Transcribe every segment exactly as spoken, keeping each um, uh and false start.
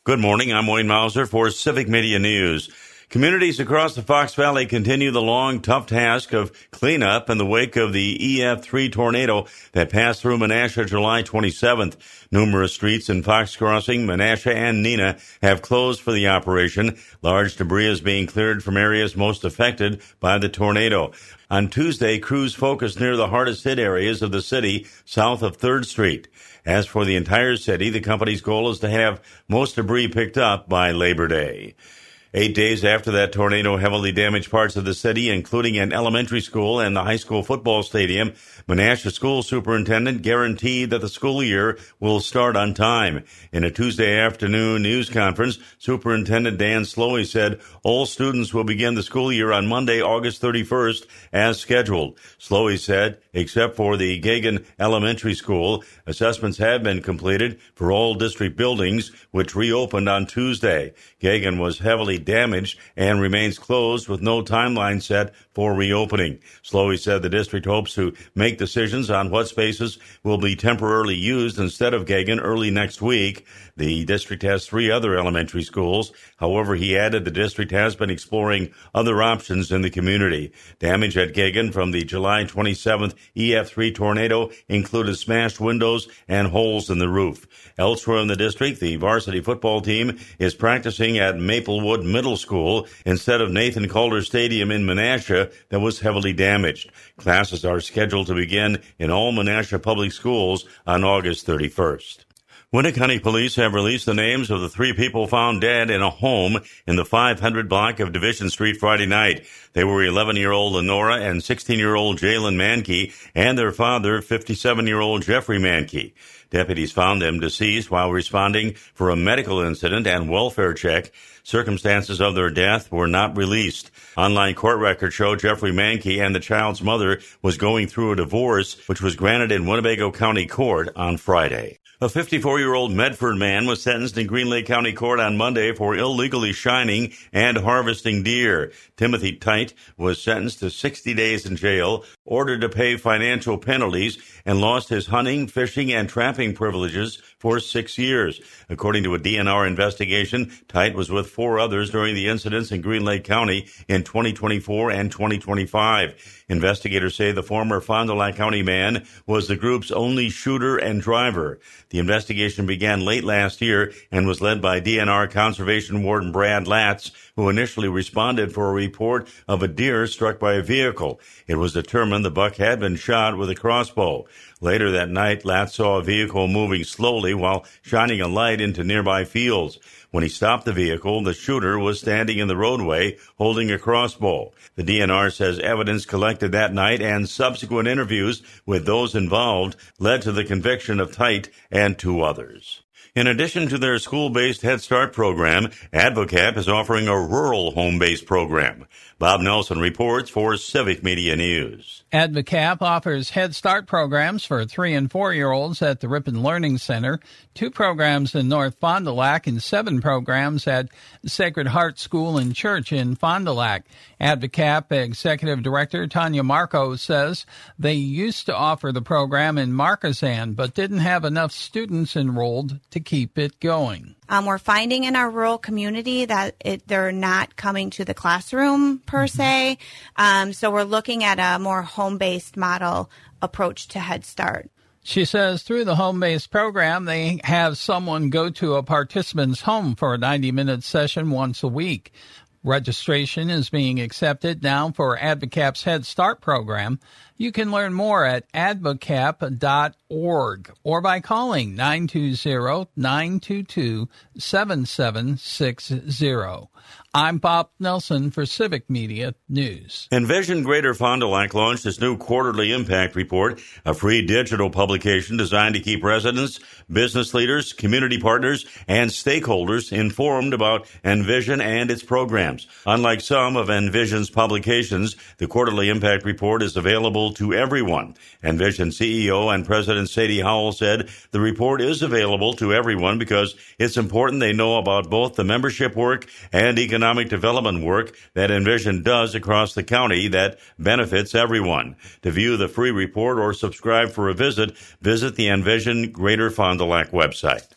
Good morning. I'm Wayne Mauser for Civic Media News. Communities across the Fox Valley continue the long, tough task of cleanup in the wake of the E F three tornado that passed through Menasha July twenty-seventh. Numerous streets in Fox Crossing, Menasha, and Neenah have closed for the operation. Large debris is being cleared from areas most affected by the tornado. On Tuesday, crews focused near the hardest hit areas of the city south of third Street. As for the entire city, the company's goal is to have most debris picked up by Labor Day. Eight days after that tornado heavily damaged parts of the city, including an elementary school and the high school football stadium, Menasha school superintendent guaranteed that the school year will start on time. In a Tuesday afternoon news conference, Superintendent Dan Slowey said all students will begin the school year on Monday, August thirty-first, as scheduled. Slowey said, except for the Gagan Elementary School, assessments have been completed for all district buildings, which reopened on Tuesday. Gagan was heavily damaged and remains closed with no timeline set for reopening. Slowey said the district hopes to make decisions on what spaces will be temporarily used instead of Gagan early next week. The district has three other elementary schools. However, he added the district has been exploring other options in the community. Damage at Gagan from the July twenty-seventh E F three tornado included smashed windows and holes in the roof. Elsewhere in the district, the varsity football team is practicing at Maplewood Middle School instead of Nathan Calder Stadium in Menasha that was heavily damaged. Classes are scheduled to begin in all Menasha public schools on August thirty-first. Winter County Police have released the names of the three people found dead in a home in the five hundred block of Division Street Friday night. They were eleven-year-old Lenora and sixteen-year-old Jalen Mankey and their father, fifty-seven-year-old Jeffrey Mankey. Deputies found them deceased while responding for a medical incident and welfare check. Circumstances of their death were not released. Online court records show Jeffrey Mankey and the child's mother was going through a divorce, which was granted in Winnebago County Court on Friday. A fifty-four-year-old Medford man was sentenced in Green Lake County Court on Monday for illegally shining and harvesting deer. Timothy Tite was sentenced to sixty days in jail, ordered to pay financial penalties, and lost his hunting, fishing, and trapping privileges for six years. According to a D N R investigation, Tite was with four others during the incidents in Green Lake County in twenty twenty-four and twenty twenty-five. Investigators say the former Fond du Lac County man was the group's only shooter and driver. The investigation began late last year and was led by D N R Conservation Warden Brad Latz, who initially responded for a report of a deer struck by a vehicle. It was determined the buck had been shot with a crossbow. Later that night, Latz saw a vehicle moving slowly while shining a light into nearby fields. When he stopped the vehicle, the shooter was standing in the roadway holding a crossbow. The D N R says evidence collected that night and subsequent interviews with those involved led to the conviction of Tite and two others. In addition to their school-based Head Start program, AdvoCap is offering a rural home-based program. Bob Nelson reports for Civic Media News. AdvoCap offers Head Start programs for three- and four-year-olds at the Ripon Learning Center, two programs in North Fond du Lac, and seven programs at Sacred Heart School and Church in Fond du Lac. AdvoCap Executive Director Tanya Marco says they used to offer the program in Marquezan, but didn't have enough students enrolled to keep it going. Um, we're finding in our rural community that it, they're not coming to the classroom per mm-hmm. se. Um, so we're looking at a more home-based model approach to Head Start. She says through the home-based program, they have someone go to a participant's home for a ninety-minute session once a week. Registration is being accepted now for AdvoCap's Head Start program. You can learn more at advocap dot org or by calling nine two zero, nine two two, seven seven six zero. I'm Bob Nelson for Civic Media News. Envision Greater Fond du Lac launched its new quarterly impact report, a free digital publication designed to keep residents, business leaders, community partners, and stakeholders informed about Envision and its programs. Unlike some of Envision's publications, the quarterly impact report is available to everyone. Envision C E O and President Sadie Howell said the report is available to everyone because it's important they know about both the membership work and economic development work that Envision does across the county that benefits everyone. To view the free report or subscribe for a visit, visit the Envision Greater Fond du Lac website.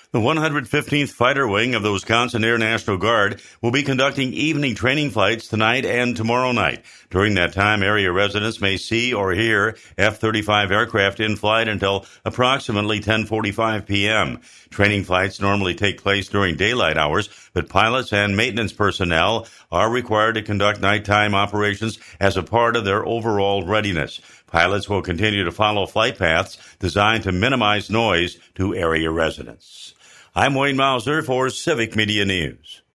The one hundred fifteenth Fighter Wing of the Wisconsin Air National Guard will be conducting evening training flights tonight and tomorrow night. During that time, area residents may see or hear F thirty-five aircraft in flight until approximately ten forty-five p.m. Training flights normally take place during daylight hours, but pilots and maintenance personnel are required to conduct nighttime operations as a part of their overall readiness. Pilots will continue to follow flight paths designed to minimize noise to area residents. I'm Wayne Mauser for Civic Media News.